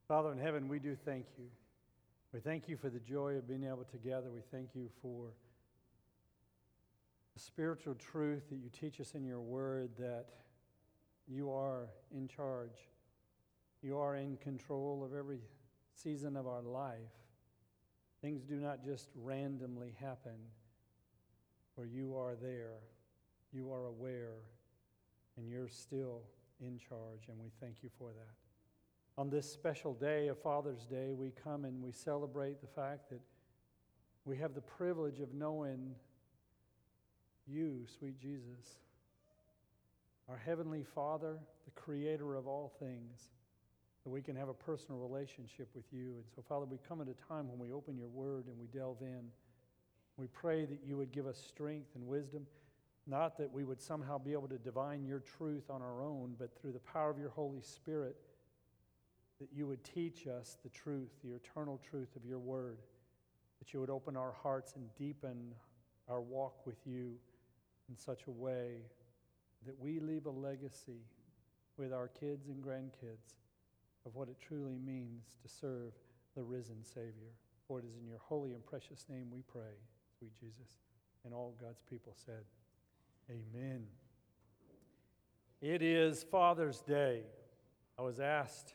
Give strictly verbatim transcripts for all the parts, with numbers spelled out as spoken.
Father in heaven, we do thank you. We thank you for the joy of being able to gather. We thank you for the spiritual truth that you teach us in your word, that you are in charge. You are in control of every season of our life. Things do not just randomly happen, for you are there, you are aware, and you're still in charge, and we thank you for that. On this special day of Father's Day, we come and we celebrate the fact that we have the privilege of knowing you, sweet Jesus, our Heavenly Father, the Creator of all things, that we can have a personal relationship with you. And so, Father, we come at a time when we open your word and we delve in. We pray that you would give us strength and wisdom, not that we would somehow be able to divine your truth on our own, but through the power of your Holy Spirit, that you would teach us the truth, the eternal truth of your word, that you would open our hearts and deepen our walk with you in such a way that we leave a legacy with our kids and grandkids of what it truly means to serve the risen Savior. For it is in your holy and precious name we pray, sweet Jesus. And all God's people said, amen. It is Father's Day. I was asked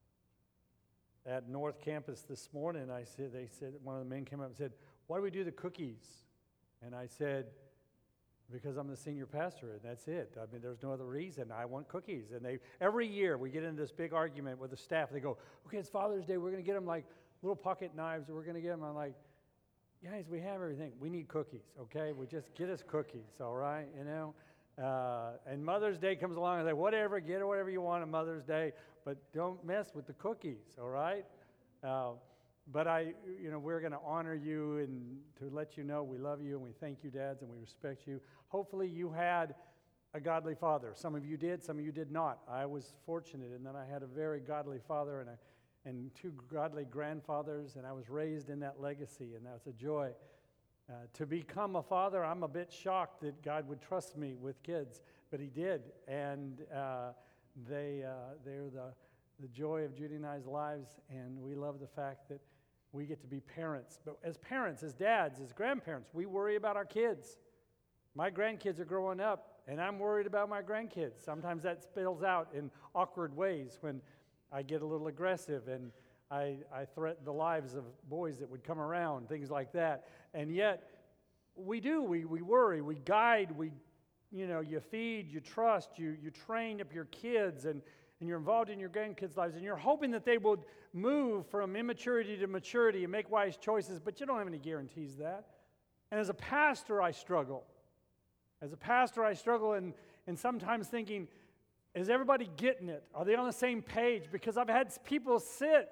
at North Campus this morning, I said, they said, one of the men came up and said, why do we do the cookies? And I said, because I'm the senior pastor, and that's it. I mean, there's no other reason. I want cookies. And they every year we get into this big argument with the staff. They go, okay, it's Father's Day. We're going to get them like little pocket knives. We're going to get them. I'm like, guys, we have everything. We need cookies, okay? We just get us cookies, all right? You know? Uh, and Mother's Day comes along and they whatever, get whatever you want on Mother's Day, but don't mess with the cookies, all right? Uh, but I, you know, we're going to honor you and to let you know we love you and we thank you, dads, and we respect you. Hopefully you had a godly father. Some of you did, some of you did not. I was fortunate in that I had a very godly father and a, and two godly grandfathers, and I was raised in that legacy, and that's a joy. Uh, to become a father, I'm a bit shocked that God would trust me with kids, but he did, and uh, they, uh, they're the, the joy of Judy and I's lives, and we love the fact that we get to be parents. But as parents, as dads, as grandparents, we worry about our kids. My grandkids are growing up, and I'm worried about my grandkids. Sometimes that spills out in awkward ways when I get a little aggressive and I, I threaten the lives of boys that would come around, things like that. And yet, we do. We, we worry. We guide. We, you know, you feed, you trust, you, you train up your kids, and, and you're involved in your grandkids' lives, and you're hoping that they would move from immaturity to maturity and make wise choices, but you don't have any guarantees of that. And as a pastor, I struggle. As a pastor, I struggle in, in sometimes thinking, is everybody getting it? Are they on the same page? Because I've had people sit.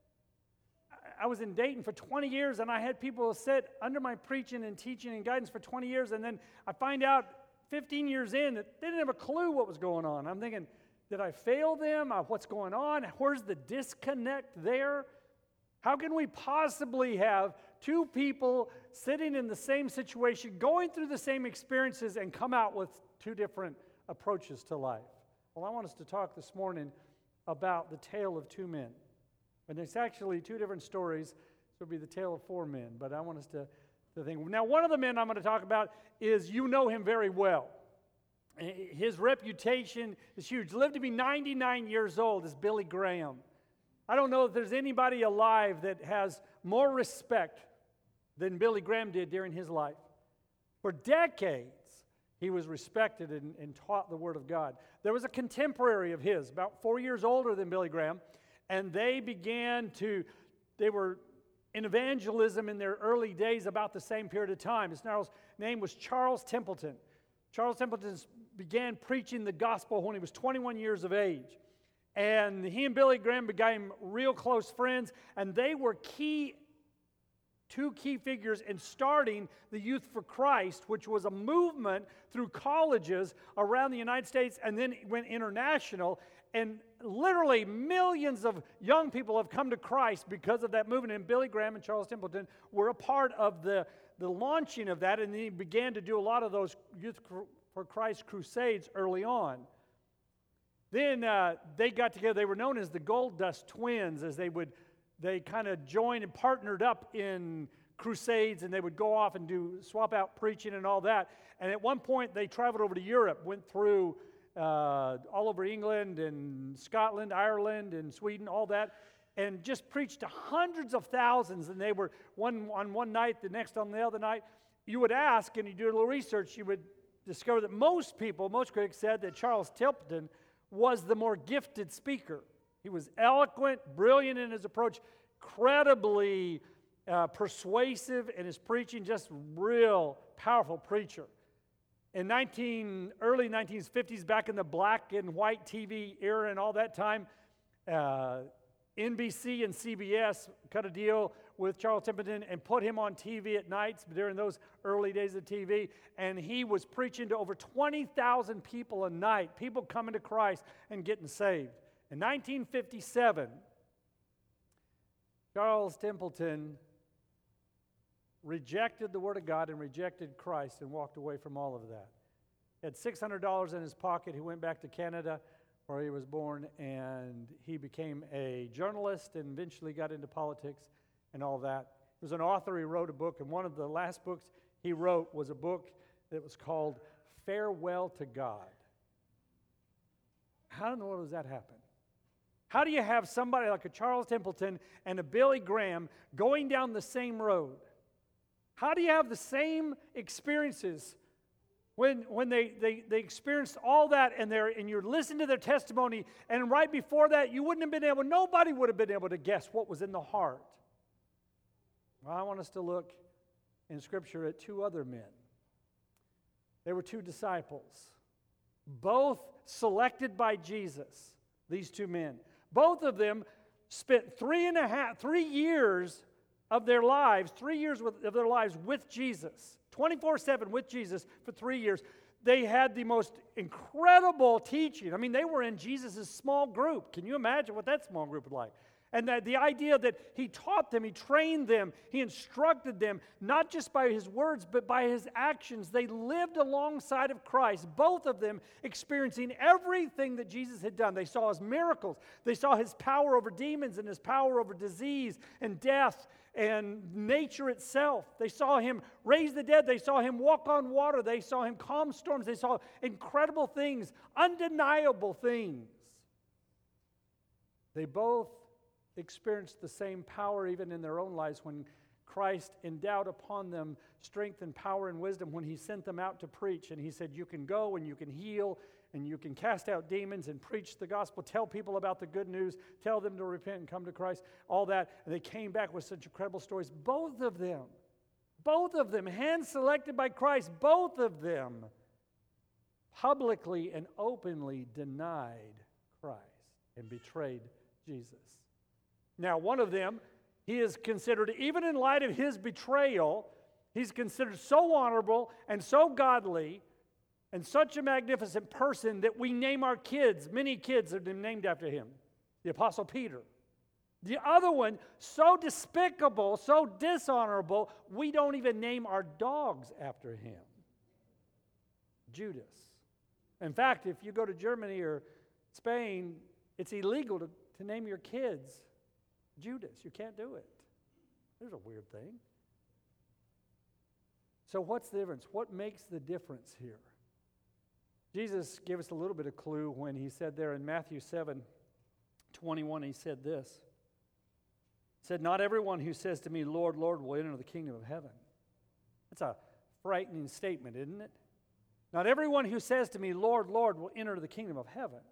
I was in Dayton for twenty years, and I had people sit under my preaching and teaching and guidance for twenty years, and then I find out fifteen years in that they didn't have a clue what was going on. I'm thinking, did I fail them? What's going on? Where's the disconnect there? How can we possibly have two people sitting in the same situation, going through the same experiences, and come out with two different approaches to life? Well, I want us to talk this morning about the tale of two men. And it's actually two different stories. So it'll be the tale of four men. But I want us to, to think. Now, one of the men I'm going to talk about is, you know him very well. His reputation is huge. Lived to be ninety-nine years old is Billy Graham. I don't know if there's anybody alive that has more respect than Billy Graham did during his life. For decades, he was respected and, and taught the Word of God. There was a contemporary of his, about four years older than Billy Graham, and they began to, they were in evangelism in their early days about the same period of time. His name was Charles Templeton. Charles Templeton began preaching the gospel when he was twenty-one years of age. And he and Billy Graham became real close friends, and they were key, two key figures in starting the Youth for Christ, which was a movement through colleges around the United States and then went international. And literally millions of young people have come to Christ because of that movement. And Billy Graham and Charles Templeton were a part of the, the launching of that, and he began to do a lot of those Youth for Christ crusades early on. Then uh, they got together. They were known as the Gold Dust Twins, as they would, they kind of joined and partnered up in crusades, and they would go off and do swap out preaching and all that. And at one point, they traveled over to Europe, went through uh, all over England and Scotland, Ireland, and Sweden, all that, and just preached to hundreds of thousands. And they were one on one night, the next on the other night. You would ask, and you do a little research, you would discover that most people, most critics said that Charles Templeton was the more gifted speaker. He was eloquent, brilliant in his approach, incredibly uh, persuasive in his preaching, just real powerful preacher. In nineteen, early nineteen fifties, back in the black and white T V era and all that time, uh, N B C and C B S cut a deal with Charles Templeton and put him on T V at nights during those early days of T V, and he was preaching to over twenty thousand people a night, people coming to Christ and getting saved. In nineteen fifty-seven, Charles Templeton rejected the Word of God and rejected Christ and walked away from all of that. He had six hundred dollars in his pocket. He went back to Canada, where he was born, and he became a journalist and eventually got into politics and all that. He was an author. He wrote a book, and one of the last books he wrote was a book that was called Farewell to God. How in the world does that happen? How do you have somebody like a Charles Templeton and a Billy Graham going down the same road? How do you have the same experiences when, when they, they, they experienced all that and, they're, and you're listening to their testimony, and right before that you wouldn't have been able, nobody would have been able to guess what was in the heart? Well, I want us to look in Scripture at two other men. They were two disciples, both selected by Jesus, these two men. Both of them spent three and a half, three years of their lives, three years with, of their lives with Jesus, twenty-four seven with Jesus for three years. They had the most incredible teaching. I mean, they were in Jesus' small group. Can you imagine what that small group was like? And that the idea that he taught them, he trained them, he instructed them, not just by his words, but by his actions. They lived alongside of Christ, both of them experiencing everything that Jesus had done. They saw his miracles. They saw his power over demons and his power over disease and death and nature itself. They saw him raise the dead. They saw him walk on water. They saw him calm storms. They saw incredible things, undeniable things. They both experienced the same power even in their own lives when Christ endowed upon them strength and power and wisdom when he sent them out to preach. And he said, you can go and you can heal and you can cast out demons and preach the gospel, tell people about the good news, tell them to repent and come to Christ, all that. And they came back with such incredible stories. Both of them, both of them, hand-selected by Christ, both of them publicly and openly denied Christ and betrayed Jesus. Now, one of them, he is considered, even in light of his betrayal, he's considered so honorable and so godly and such a magnificent person that we name our kids, many kids have been named after him, the Apostle Peter. The other one, so despicable, so dishonorable, we don't even name our dogs after him, Judas. In fact, if you go to Germany or Spain, it's illegal to, to name your kids Judas. You can't do it. There's a weird thing. So what's the difference? What makes the difference here? Jesus gave us a little bit of clue when he said there in Matthew seven twenty-one, he said this. He said, not everyone who says to me, Lord, Lord, will enter the kingdom of heaven. That's a frightening statement, isn't it? Not everyone who says to me, Lord, Lord, will enter the kingdom of heaven.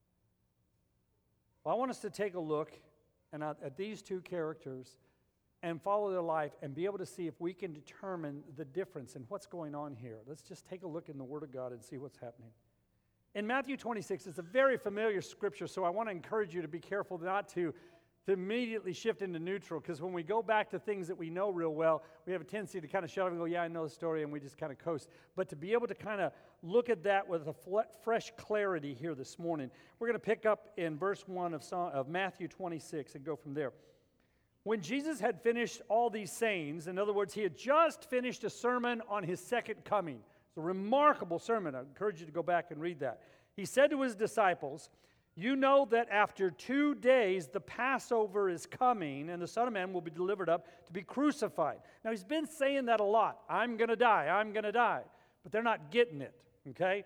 Well, I want us to take a look and at, at these two characters and follow their life and be able to see if we can determine the difference in what's going on here. Let's just take a look in the Word of God and see what's happening. In Matthew twenty-six, it's a very familiar scripture, so I want to encourage you to be careful not to, to immediately shift into neutral, because when we go back to things that we know real well, we have a tendency to kind of shut up and go, yeah, I know the story, and we just kind of coast. But to be able to kind of look at that with a fle- fresh clarity here this morning, we're going to pick up in verse one of, Psalm, of Matthew twenty-six and go from there. When Jesus had finished all these sayings, in other words, he had just finished a sermon on his second coming. It's a remarkable sermon. I encourage you to go back and read that. He said to his disciples, You know that after two days the Passover is coming, and the Son of Man will be delivered up to be crucified. Now, he's been saying that a lot. I'm going to die, I'm going to die. But they're not getting it, okay?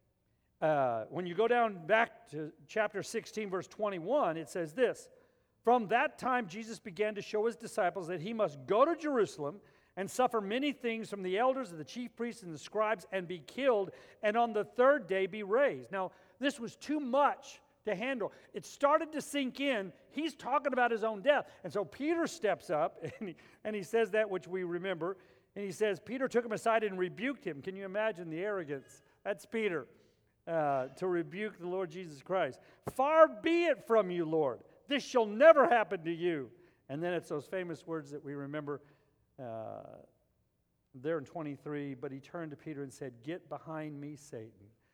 Uh, when you go down back to chapter sixteen, verse twenty-one, it says this. From that time, Jesus began to show his disciples that he must go to Jerusalem and suffer many things from the elders and the chief priests and the scribes and be killed, and on the third day be raised. Now, this was too much to handle. It started to sink in. He's talking about his own death. And so Peter steps up, and he, and he says that which we remember. And he says, Peter took him aside and rebuked him. Can you imagine the arrogance? That's Peter, uh, to rebuke the Lord Jesus Christ. Far be it from you, Lord. This shall never happen to you. And then it's those famous words that we remember uh, there in twenty-three. But he turned to Peter and said, get behind me, Satan.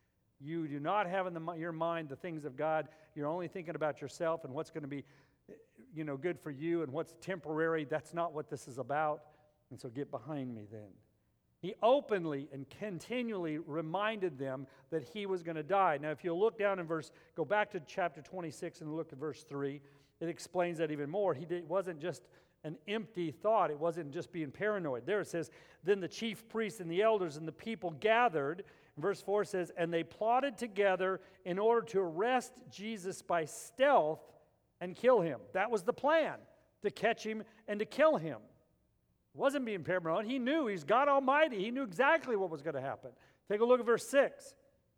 You do not have in the, your mind the things of God. You're only thinking about yourself and what's going to be, you know, good for you and what's temporary. That's not what this is about. And so get behind me then. He openly and continually reminded them that he was going to die. Now, if you'll look down in verse, go back to chapter twenty-six and look at verse three, it explains that even more. He did, it wasn't just an empty thought. It wasn't just being paranoid. There it says, then the chief priests and the elders and the people gathered. Verse four says, and they plotted together in order to arrest Jesus by stealth and kill him. That was the plan, to catch him and to kill him. It wasn't being paranoid. He knew he's God Almighty. He knew exactly what was going to happen. Take a look at verse six.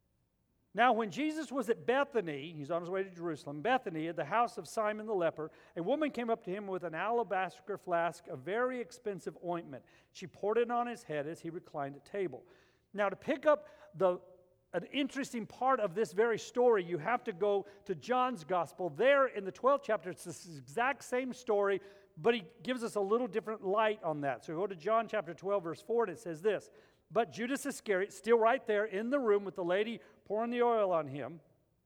Now, when Jesus was at Bethany, he's on his way to Jerusalem, Bethany, at the house of Simon the leper, a woman came up to him with an alabaster flask of very expensive ointment. She poured it on his head as he reclined at table. Now, to pick up the an interesting part of this very story, you have to go to John's gospel. There in the twelfth chapter, it's this exact same story, but he gives us a little different light on that. So go to John chapter twelve, verse four, and it says this. But Judas Iscariot, still right there in the room with the lady pouring the oil on him,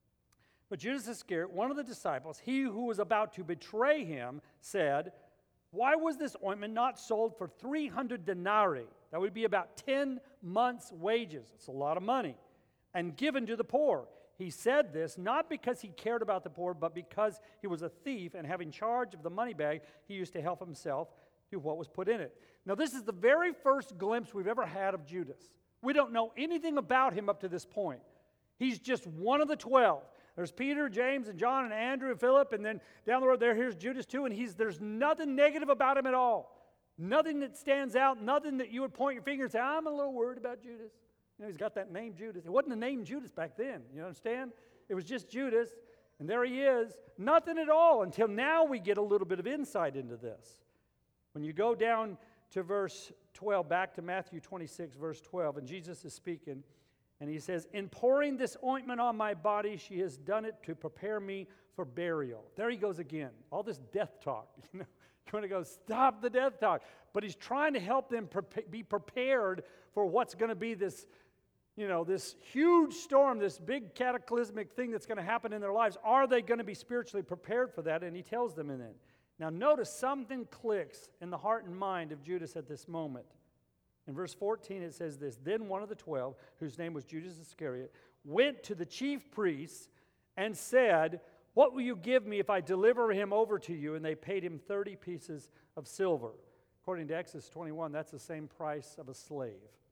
but Judas Iscariot, one of the disciples, he who was about to betray him, said, why was this ointment not sold for three hundred denarii? That would be about ten months' wages. It's a lot of money. And given to the poor. He said this not because he cared about the poor, but because he was a thief, and having charge of the money bag, he used to help himself to what was put in it. Now, this is the very first glimpse we've ever had of Judas. We don't know anything about him up to this point. He's just one of the twelve. There's Peter, James, and John, and Andrew, and Philip, and then down the road there, here's Judas too, and he's there's nothing negative about him at all. Nothing that stands out, nothing that you would point your finger and say, I'm a little worried about Judas. You know, he's got that name Judas. It wasn't the name Judas back then, you understand? It was just Judas, and there he is. Nothing at all until now we get a little bit of insight into this. When you go down to verse twelve, back to Matthew twenty-six, verse twelve, and Jesus is speaking, and he says, in pouring this ointment on my body, she has done it to prepare me for burial. There he goes again. All this death talk, you know. You want to go, stop the death talk. But he's trying to help them pre- be prepared for what's going to be this, you know, this huge storm, this big cataclysmic thing that's going to happen in their lives. Are they going to be spiritually prepared for that? And he tells them in it. Now notice something clicks in the heart and mind of Judas at this moment. In verse fourteen it says this, then one of the twelve, whose name was Judas Iscariot, went to the chief priests and said, what will you give me if I deliver him over to you? And they paid him thirty pieces of silver. According to Exodus twenty-one, that's the same price of a slave.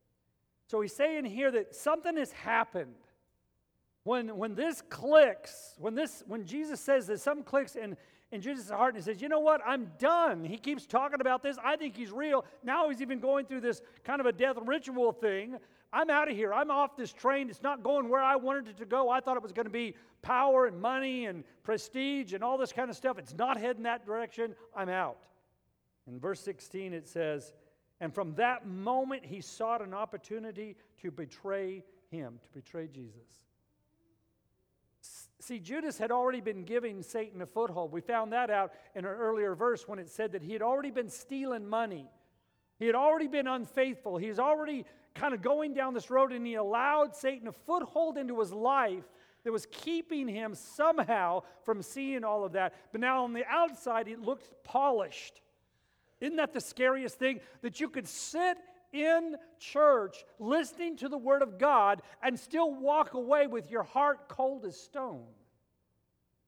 So he's saying here that something has happened. When, when this clicks, when this, when Jesus says that something clicks in, in Jesus' heart and he says, you know what, I'm done. He keeps talking about this. I think he's real. Now he's even going through this kind of a death ritual thing. I'm out of here. I'm off this train. It's not going where I wanted it to go. I thought it was going to be power and money and prestige and all this kind of stuff. It's not heading that direction. I'm out. In verse sixteen it says, and from that moment he sought an opportunity to betray him, to betray Jesus. See, Judas had already been giving Satan a foothold. We found that out in an earlier verse when it said that he had already been stealing money. He had already been unfaithful. He's already kind of going down this road, and he allowed Satan a foothold into his life that was keeping him somehow from seeing all of that. But now on the outside, it looked polished. Isn't that the scariest thing? That you could sit in church listening to the Word of God and still walk away with your heart cold as stone.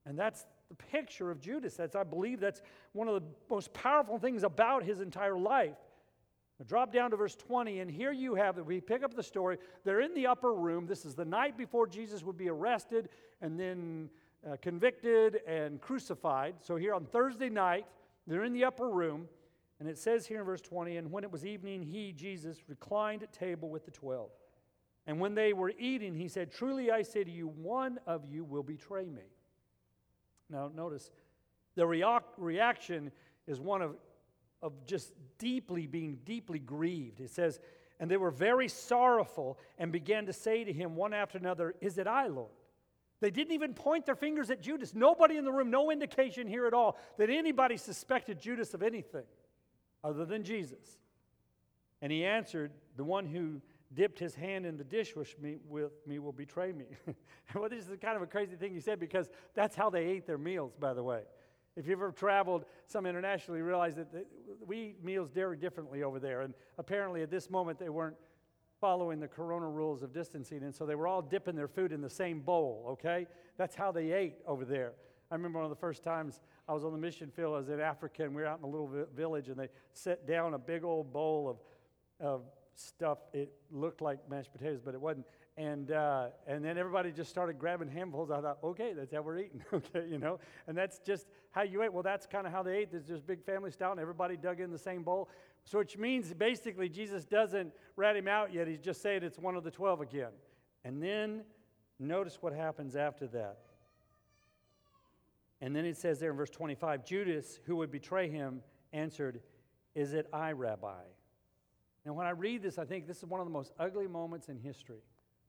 And that's the picture of Judas. That's, I believe that's one of the most powerful things about his entire life. Now drop down to verse twenty, and here you have it. We pick up the story. They're in the upper room. This is the night before Jesus would be arrested and then uh, convicted and crucified. So here on Thursday night, they're in the upper room, and it says here in verse twenty, and when it was evening, he, Jesus, reclined at table with the twelve. And when they were eating, he said, "Truly I say to you, one of you will betray me." Now notice, the rea- reaction is one of, of just deeply being deeply grieved. It says, and they were very sorrowful and began to say to him one after another, "Is it I, Lord?" They didn't even point their fingers at Judas. Nobody in the room, no indication here at all that anybody suspected Judas of anything other than Jesus. And he answered, "The one who dipped his hand in the dish with me, with me will betray me." Well, this is kind of a crazy thing he said, because that's how they ate their meals, by the way. If you've ever traveled some internationally, you realize that they, we eat meals very differently over there. And apparently at this moment they weren't following the corona rules of distancing, and so they were all dipping their food in the same bowl, okay? That's how they ate over there. I remember one of the first times I was on the mission field, I was in Africa, and we were out in a little village, and they set down a big old bowl of, of stuff. It looked like mashed potatoes, but it wasn't. And uh, and then everybody just started grabbing handfuls. I thought, okay, that's how we're eating, okay, you know? And that's just how you ate. Well, that's kind of how they ate. There's just big family style, and everybody dug in the same bowl. So which means basically Jesus doesn't rat him out yet. He's just saying it's one of the twelve again. And then notice what happens after that. And then it says there in verse twenty-five, Judas, who would betray him, answered, "Is it I, Rabbi?" And when I read this, I think this is one of the most ugly moments in history.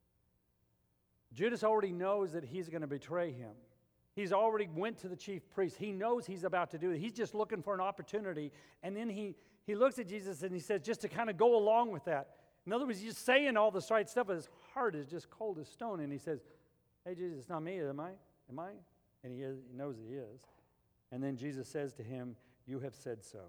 Judas already knows that he's going to betray him. He's already went to the chief priest. He knows he's about to do it. He's just looking for an opportunity. And then he, he looks at Jesus and he says, just to kind of go along with that. In other words, he's just saying all this right stuff, but his heart is just cold as stone. And he says, "Hey, Jesus, it's not me, am I? Am I?" And he, is, he knows he is. And then Jesus says to him, "You have said so."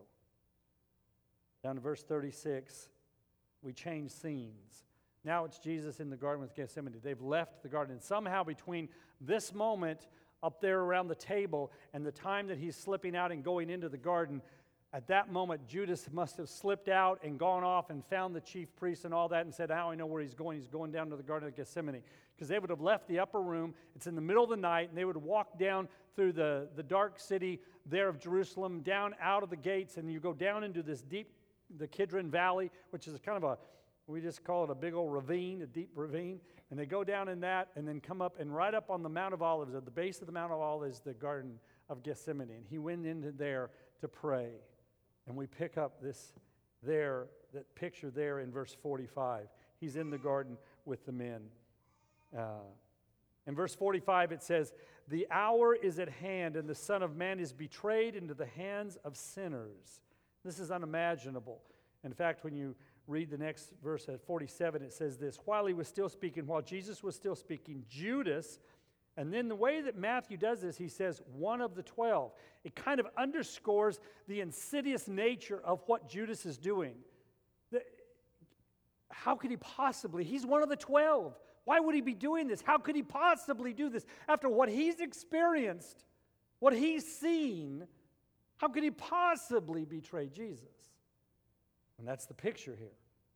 Down to verse thirty-six, we change scenes. Now it's Jesus in the Garden with Gethsemane. They've left the garden. And somehow between this moment up there around the table and the time that he's slipping out and going into the garden, at that moment, Judas must have slipped out and gone off and found the chief priests and all that and said, "Now I know where he's going. He's going down to the Garden of Gethsemane." Because they would have left the upper room. It's in the middle of the night, and they would walk down through the, the dark city there of Jerusalem, down out of the gates, and you go down into this deep, the Kidron Valley, which is kind of a, we just call it a big old ravine, a deep ravine. And they go down in that and then come up, and right up on the Mount of Olives, at the base of the Mount of Olives, is the Garden of Gethsemane. And he went into there to pray. And we pick up this there, that picture there in verse forty-five. He's in the garden with the men. Uh, in verse forty-five it says, "The hour is at hand, and the Son of Man is betrayed into the hands of sinners." This is unimaginable. In fact, when you read the next verse at forty-seven, it says this, "While he was still speaking, while Jesus was still speaking, Judas," and then the way that Matthew does this, he says, "one of the twelve." It kind of underscores the insidious nature of what Judas is doing. The, how could he possibly? He's one of the twelve. Why would he be doing this? How could he possibly do this? After what he's experienced, what he's seen, how could he possibly betray Jesus? And that's the picture here.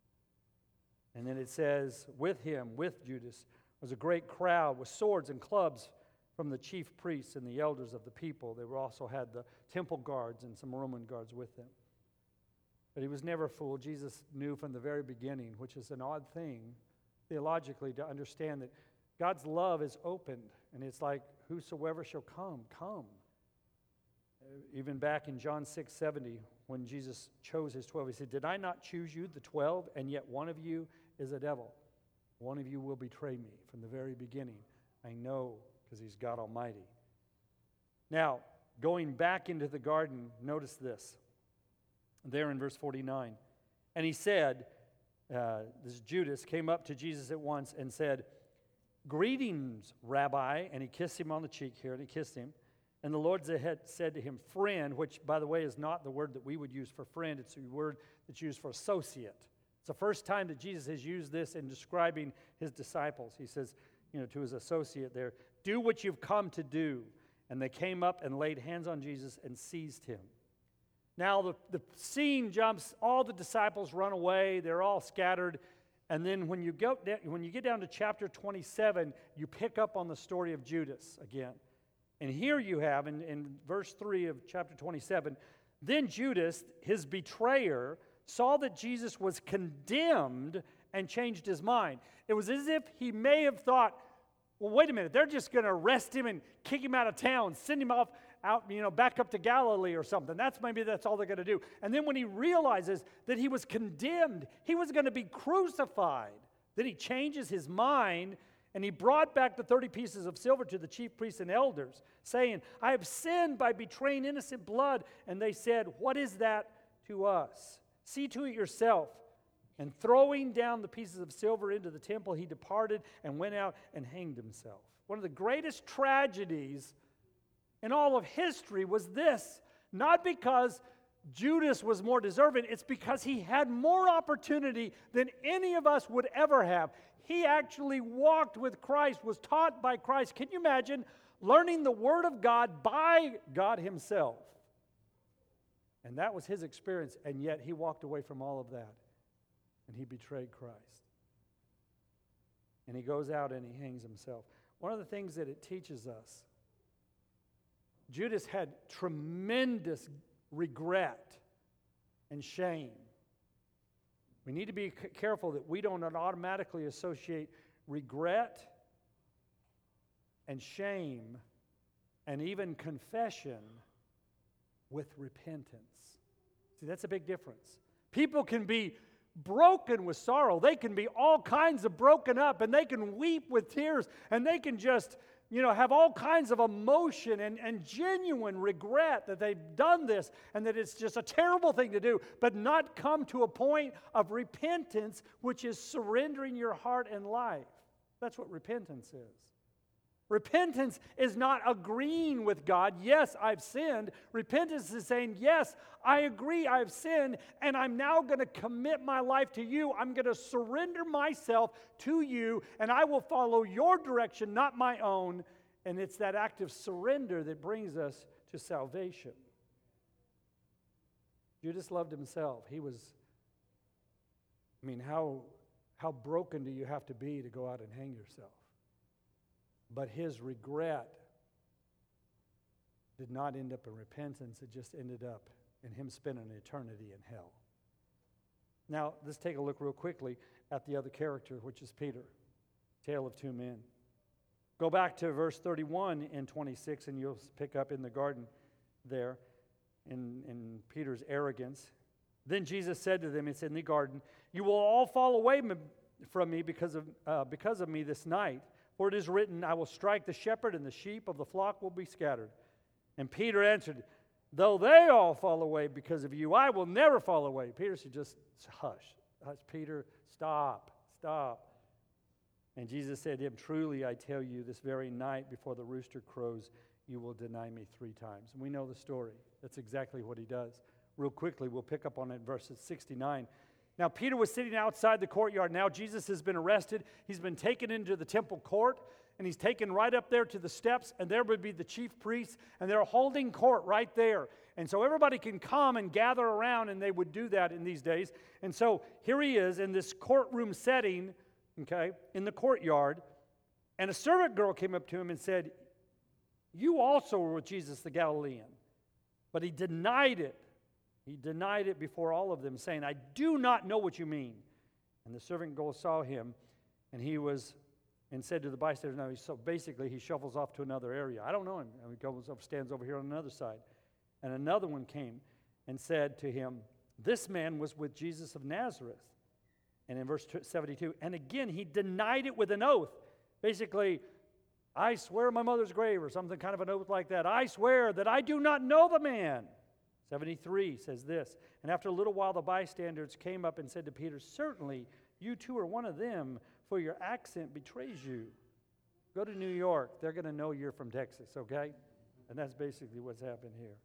And then it says, with him, with Judas, was a great crowd with swords and clubs from the chief priests and the elders of the people. They were also had the temple guards and some Roman guards with them. But he was never fooled. Jesus knew from the very beginning, which is an odd thing theologically to understand, that God's love is opened. And it's like, whosoever shall come, come. Even back in John six seventy, when Jesus chose his twelve, he said, "Did I not choose you, the twelve, and yet one of you is a devil? One of you will betray me." From the very beginning, I know, because he's God Almighty. Now, going back into the garden, notice this. There in verse forty-nine. "And he said," uh, this Judas came up to Jesus at once and said, "Greetings, Rabbi." And he kissed him on the cheek here, and he kissed him. And the Lord said to him, "Friend," which, by the way, is not the word that we would use for friend. It's a word that's used for associate. It's the first time that Jesus has used this in describing his disciples. He says, you know, to his associate there, "Do what you've come to do." And they came up and laid hands on Jesus and seized him. Now the, the scene jumps, all the disciples run away, they're all scattered. And then when you, go, when you get down to chapter twenty-seven, you pick up on the story of Judas again. And here you have, in, in verse three of chapter twenty-seven, then Judas, his betrayer, saw that Jesus was condemned and changed his mind. It was as if he may have thought, well, wait a minute, they're just going to arrest him and kick him out of town, send him off out, you know, back up to Galilee or something. That's maybe that's all they're going to do. And then when he realizes that he was condemned, he was going to be crucified, then he changes his mind, and he brought back the thirty pieces of silver to the chief priests and elders, saying, I have sinned by betraying innocent blood. And they said, what is that to us? See to it yourself. And throwing down the pieces of silver into the temple, he departed and went out and hanged himself. One of the greatest tragedies in all of history was this. Not because Judas was more deserving, it's because he had more opportunity than any of us would ever have. He actually walked with Christ, was taught by Christ. Can you imagine learning the Word of God by God himself? And that was his experience, and yet he walked away from all of that. And he betrayed Christ. And he goes out and he hangs himself. One of the things that it teaches us, Judas had tremendous regret and shame. We need to be c- careful that we don't automatically associate regret and shame and even confession with repentance. See, that's a big difference. People can be broken with sorrow. They can be all kinds of broken up, and they can weep with tears, and they can just, you know, have all kinds of emotion and, and genuine regret that they've done this and that it's just a terrible thing to do, but not come to a point of repentance, which is surrendering your heart and life. That's what repentance is. Repentance is not agreeing with God, yes, I've sinned. Repentance is saying, yes, I agree I've sinned, and I'm now going to commit my life to you. I'm going to surrender myself to you, and I will follow your direction, not my own. And it's that act of surrender that brings us to salvation. Judas loved himself. He was, I mean, how, how broken do you have to be to go out and hang yourself? But his regret did not end up in repentance. It just ended up in him spending an eternity in hell. Now, let's take a look real quickly at the other character, which is Peter, tale of two men. Go back to verse thirty-one and twenty-six, and you'll pick up in the garden there in, in Peter's arrogance. Then Jesus said to them, it's in the garden, you will all fall away from me because of, uh, because of me this night. For it is written, I will strike the shepherd, and the sheep of the flock will be scattered. And Peter answered, though they all fall away because of you, I will never fall away. Peter said, just hush. Hush, Peter, stop, stop. And Jesus said to him, truly I tell you, this very night before the rooster crows, you will deny me three times. And we know the story. That's exactly what he does. Real quickly, we'll pick up on it, verses sixty-nine. Now, Peter was sitting outside the courtyard. Now, Jesus has been arrested. He's been taken into the temple court, and he's taken right up there to the steps, and there would be the chief priests, and they're holding court right there. And so everybody can come and gather around, and they would do that in these days. And so here he is in this courtroom setting, okay, in the courtyard, and a servant girl came up to him and said, you also were with Jesus the Galilean. But he denied it. He denied it before all of them, saying, I do not know what you mean. And the servant girl saw him, and he was, and said to the bystanders, no, so basically he shuffles off to another area. I don't know him. And he goes up, stands over here on another side. And another one came and said to him, this man was with Jesus of Nazareth. And in verse seventy-two, and again he denied it with an oath. Basically, I swear on my mother's grave, or something kind of an oath like that. I swear that I do not know the man. seventy-three says this, and after a little while the bystanders came up and said to Peter, certainly you too are one of them, for your accent betrays you. Go to New York, they're going to know you're from Texas, okay? And that's basically what's happened here.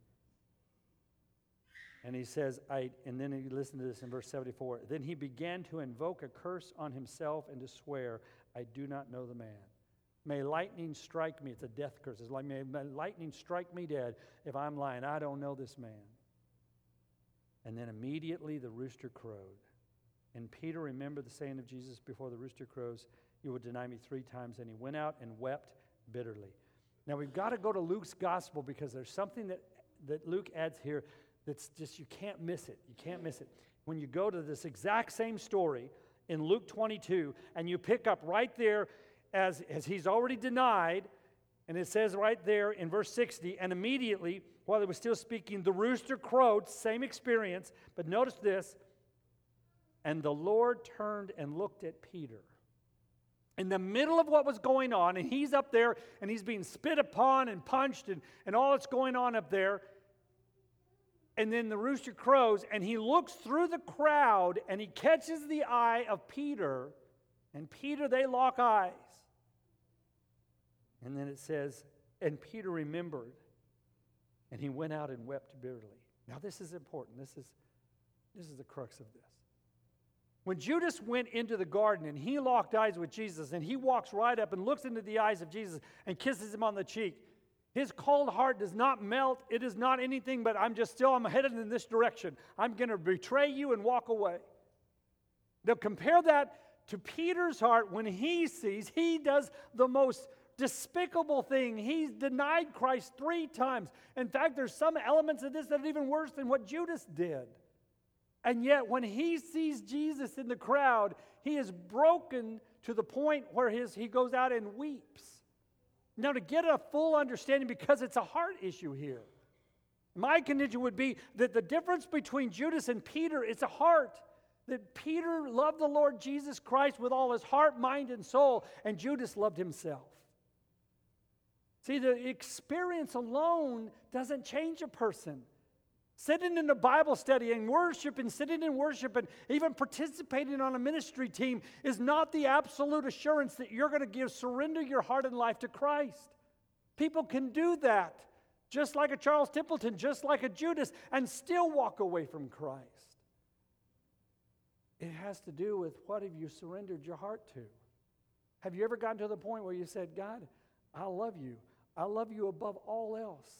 And he says, I, and then he listened to this in verse seventy-four, then he began to invoke a curse on himself and to swear, I do not know the man. May lightning strike me. It's a death curse. It's like, may, may lightning strike me dead if I'm lying. I don't know this man. And then immediately the rooster crowed. And Peter remembered the saying of Jesus, before the rooster crows, you will deny me three times. And he went out and wept bitterly. Now we've got to go to Luke's gospel because there's something that, that Luke adds here that's just, you can't miss it. You can't miss it. When you go to this exact same story in Luke twenty-two, and you pick up right there as, as he's already denied, and it says right there in verse sixty, and immediately, while he was still speaking, the rooster crowed, same experience, but notice this, and the Lord turned and looked at Peter. In the middle of what was going on, and he's up there, and he's being spit upon and punched, and, and all that's going on up there, and then the rooster crows, and he looks through the crowd, and he catches the eye of Peter, and Peter, they lock eyes. And then it says, and Peter remembered, and he went out and wept bitterly. Now this is important. This is, this is the crux of this. When Judas went into the garden and he locked eyes with Jesus, and he walks right up and looks into the eyes of Jesus and kisses him on the cheek, his cold heart does not melt. It is not anything but I'm just still, I'm headed in this direction. I'm going to betray you and walk away. Now compare that to Peter's heart when he sees, he does the most despicable thing. He's denied Christ three times. In fact, there's some elements of this that are even worse than what Judas did. And yet, when he sees Jesus in the crowd, he is broken to the point where his, he goes out and weeps. Now, to get a full understanding, because it's a heart issue here, my condition would be that the difference between Judas and Peter is a heart. That Peter loved the Lord Jesus Christ with all his heart, mind, and soul, and Judas loved himself. See, the experience alone doesn't change a person. Sitting in a Bible study and worship and sitting in worship and even participating on a ministry team is not the absolute assurance that you're going to give, surrender your heart and life to Christ. People can do that, just like a Charles Templeton, just like a Judas, and still walk away from Christ. It has to do with what have you surrendered your heart to. Have you ever gotten to the point where you said, God, I love you. I love you above all else.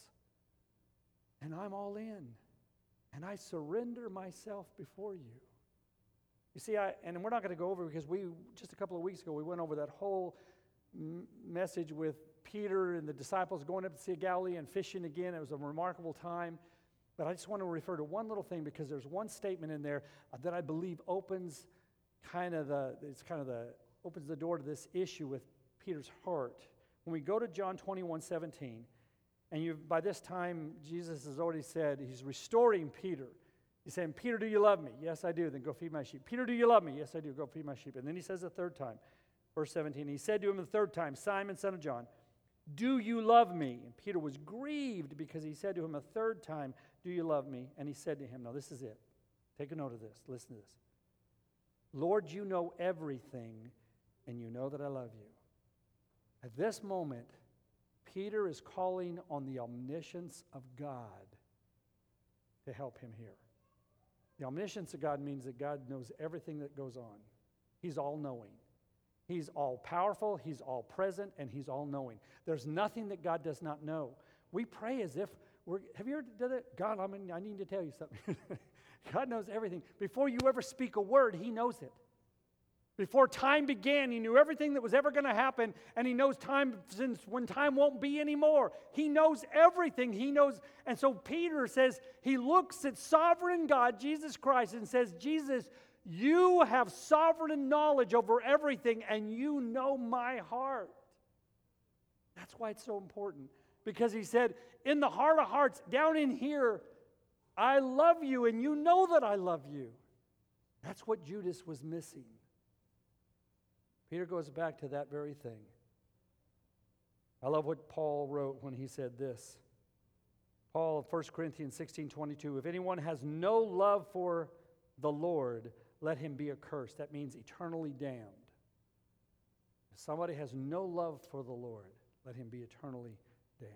And I'm all in. And I surrender myself before you. You see, I, and we're not going to go over because we, just a couple of weeks ago, we went over that whole m- message with Peter and the disciples going up to Sea of Galilee and fishing again. It was a remarkable time. But I just want to refer to one little thing because there's one statement in there that I believe opens kind of the, it's kind of the, opens the door to this issue with Peter's heart. When we go to John twenty-one seventeen, and you by this time, Jesus has already said, he's restoring Peter. He's saying, Peter, do you love me? Yes, I do. Then go feed my sheep. Peter, do you love me? Yes, I do. Go feed my sheep. And then he says the third time, verse seventeen, he said to him the third time, Simon, son of John, do you love me? And Peter was grieved because he said to him a third time, do you love me? And he said to him, now this is it. Take a note of this. Listen to this. Lord, you know everything, and you know that I love you. At this moment, Peter is calling on the omniscience of God to help him here. The omniscience of God means that God knows everything that goes on. He's all-knowing. He's all-powerful, he's all-present, and he's all-knowing. There's nothing that God does not know. We pray as if we're, have you ever done it? God, I'm in, I need to tell you something. God knows everything. Before you ever speak a word, he knows it. Before time began, he knew everything that was ever going to happen, and he knows time since when time won't be anymore. He knows everything. He knows, and so Peter says, he looks at sovereign God, Jesus Christ, and says, Jesus, you have sovereign knowledge over everything, and you know my heart. That's why it's so important, because he said, in the heart of hearts, down in here, I love you, and you know that I love you. That's what Judas was missing. Peter goes back to that very thing. I love what Paul wrote when he said this. Paul, First Corinthians sixteen twenty-two, if anyone has no love for the Lord, let him be accursed. That means eternally damned. If somebody has no love for the Lord, let him be eternally damned.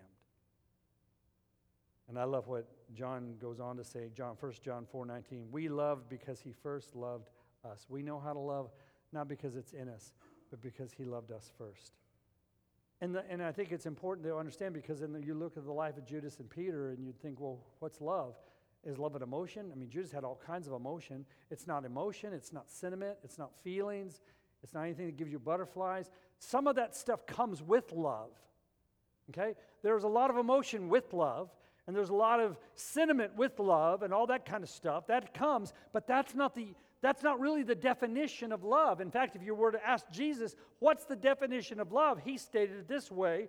And I love what John goes on to say, John, First John four nineteen, we love because he first loved us. We know how to love not because it's in us, but because he loved us first. And, the, and I think it's important to understand, because then you look at the life of Judas and Peter and you'd think, well, what's love? Is love an emotion? I mean, Judas had all kinds of emotion. It's not emotion. It's not sentiment. It's not feelings. It's not anything that gives you butterflies. Some of that stuff comes with love. Okay? There's a lot of emotion with love, and there's a lot of sentiment with love and all that kind of stuff. That comes, but that's not the that's not really the definition of love. In fact, if you were to ask Jesus, what's the definition of love? He stated it this way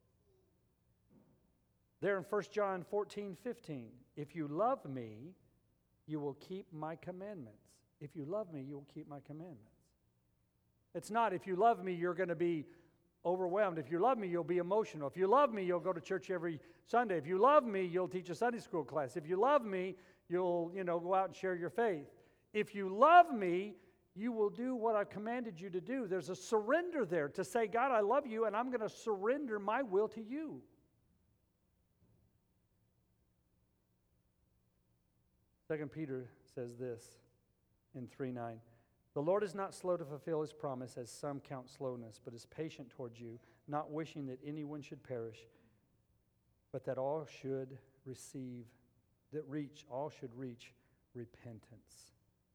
there in First John fourteen fifteen. If you love me, you will keep my commandments. If you love me, you will keep my commandments. It's not, if you love me, you're going to be overwhelmed. If you love me, you'll be emotional. If you love me, you'll go to church every Sunday. If you love me, you'll teach a Sunday school class. If you love me, you'll, you know, go out and share your faith. If you love me, you will do what I've commanded you to do. There's a surrender there to say, God, I love you, and I'm going to surrender my will to you. Second Peter says this in three nine. The Lord is not slow to fulfill his promise, as some count slowness, but is patient towards you, not wishing that anyone should perish, but that all should receive, that reach, all should reach repentance.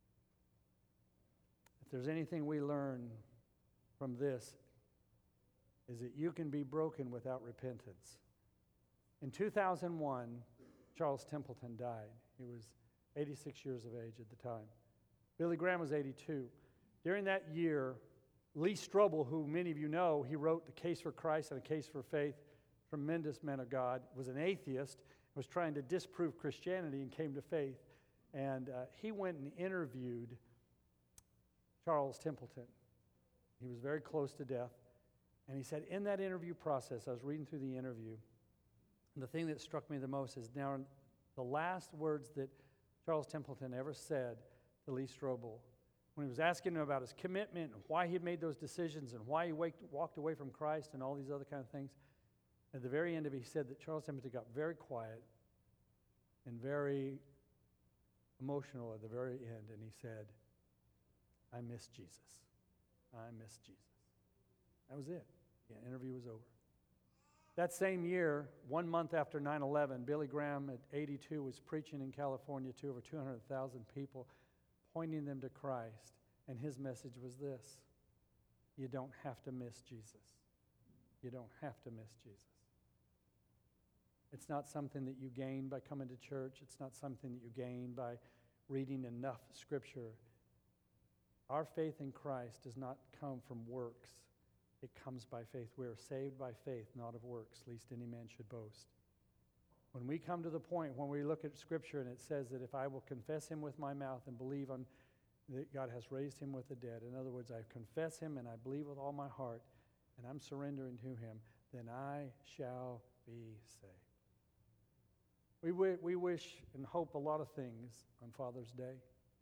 If there's anything we learn from this, is that you can be broken without repentance. In two thousand one, Charles Templeton died. He was eighty-six years of age at the time. Billy Graham was eighty-two. During that year, Lee Strobel, who many of you know, he wrote The Case for Christ and A Case for Faith, tremendous man of God, was an atheist, was trying to disprove Christianity and came to faith. And uh, he went and interviewed Charles Templeton. He was very close to death. And he said, in that interview process, I was reading through the interview, and the thing that struck me the most is now the last words that Charles Templeton ever said to Lee Strobel, when he was asking him about his commitment and why he had made those decisions and why he waked, walked away from Christ and all these other kind of things, at the very end of it, he said that Charles Templeton got very quiet and very emotional at the very end, and he said, I miss Jesus. I miss Jesus. That was it. The interview was over. That same year, one month after nine eleven, Billy Graham at eighty-two was preaching in California to over two hundred thousand people, pointing them to Christ. And his message was this: you don't have to miss Jesus. You don't have to miss Jesus. It's not something that you gain by coming to church. It's not something that you gain by reading enough Scripture. Our faith in Christ does not come from works. It comes by faith. We are saved by faith, not of works, lest any man should boast. When we come to the point when we look at Scripture and it says that if I will confess him with my mouth and believe on that God has raised him with the dead, in other words, I confess him and I believe with all my heart and I'm surrendering to him, then I shall be saved. We, w- we wish and hope a lot of things on Father's Day.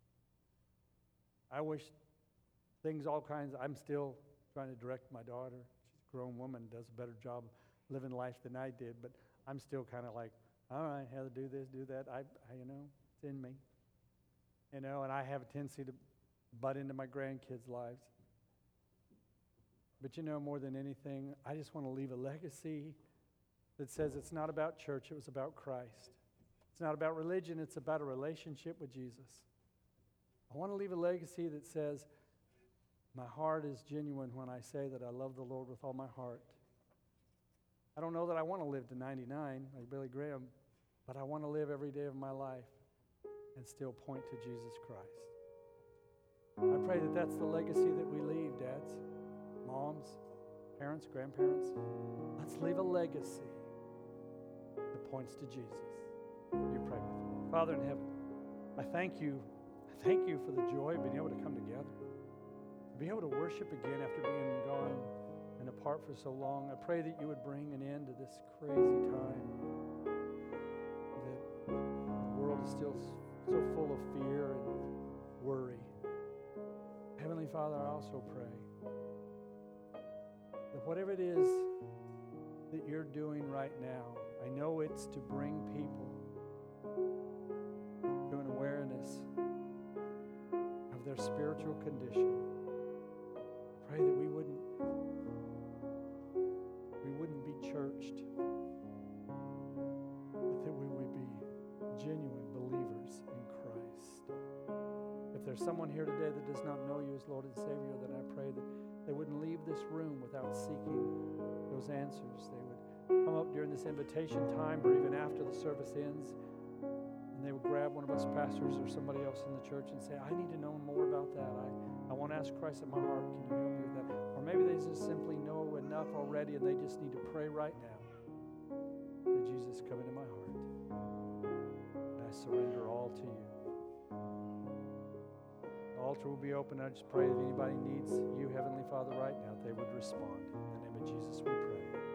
I wish things all kinds. I'm still trying to direct my daughter. She's a grown woman, does a better job living life than I did, but I'm still kind of like, all right, how to do this, do that. I, I, you know, it's in me. You know, and I have a tendency to butt into my grandkids' lives. But you know, more than anything, I just want to leave a legacy that says it's not about church, it was about Christ. It's not about religion, it's about a relationship with Jesus. I want to leave a legacy that says, my heart is genuine when I say that I love the Lord with all my heart. I don't know that I want to live to ninety-nine like Billy Graham, but I want to live every day of my life and still point to Jesus Christ. I pray that that's the legacy that we leave, dads, moms, parents, grandparents. Let's leave a legacy that points to Jesus. You pray with me. Father in heaven, I thank you. I thank you for the joy of being able to come together, to be able to worship again after being gone and apart for so long. I pray that you would bring an end to this crazy time, that the world is still so full of fear and worry. Heavenly Father, I also pray that whatever it is that you're doing right now, I know it's to bring people to an awareness of their spiritual condition. I pray that we wouldn't there's someone here today that does not know you as Lord and Savior, then I pray that they wouldn't leave this room without seeking those answers. They would come up during this invitation time or even after the service ends, and they would grab one of us pastors or somebody else in the church and say, I need to know more about that. I, I want to ask Christ in my heart. Can you help me with that? Or maybe they just simply know enough already and they just need to pray right now that Jesus, come into my heart. And I surrender all to you. The altar will be open. I just pray that if anybody needs you, Heavenly Father, right now, they would respond. In the name of Jesus we pray.